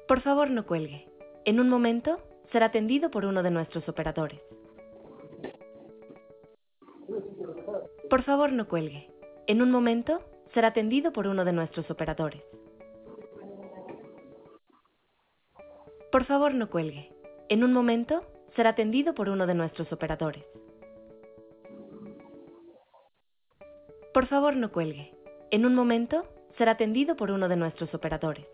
Por favor, no cuelgue. En un momento, será atendido por uno de nuestros operadores. Por favor, no cuelgue. En un momento, será atendido por uno de nuestros operadores. Por favor, no cuelgue. En un momento, será atendido por uno de nuestros operadores. Por favor, no cuelgue. En un momento, será atendido por uno de nuestros operadores.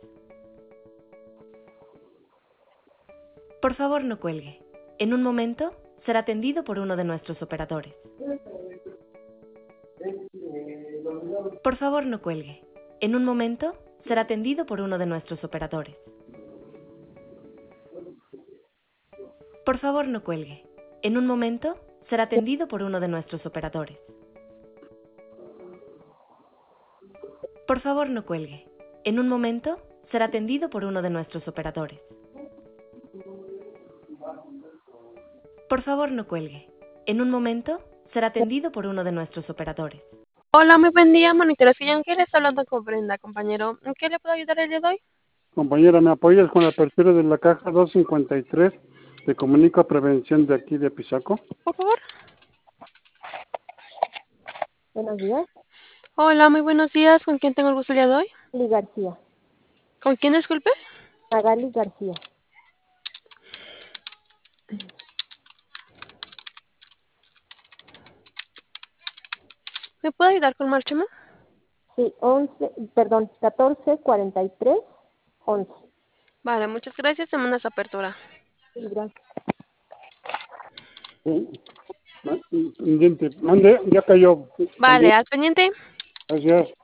Por favor, no cuelgue. En un momento, será atendido por uno de nuestros operadores. Por favor, no cuelgue. En un momento, será atendido por uno de nuestros operadores. Por favor, no cuelgue. En un momento, será atendido por uno de nuestros operadores. Por favor, no cuelgue. En un momento, será atendido por uno de nuestros operadores. Por favor, no cuelgue. En un momento, será atendido por uno de nuestros operadores. Hola, muy buen día, Monitoración Ángeles, hablando con Brenda, compañero. ¿En qué le puedo ayudar el día de hoy? Compañera, ¿me apoyas con la apertura de la caja 253 de Comunica Prevención de aquí de Pisaco? Por favor. Buenos días, Hola, muy buenos días. ¿Con quién tengo el gusto el día de hoy? Magali García. ¿Con quién, disculpe? Magali García. ¿Me puede ayudar con Marchema? Sí, 1443 11. Vale, muchas gracias. Dame esa apertura. Sí, gracias. Pendiente. Mande, ya cayó. Vale, al pendiente. Gracias.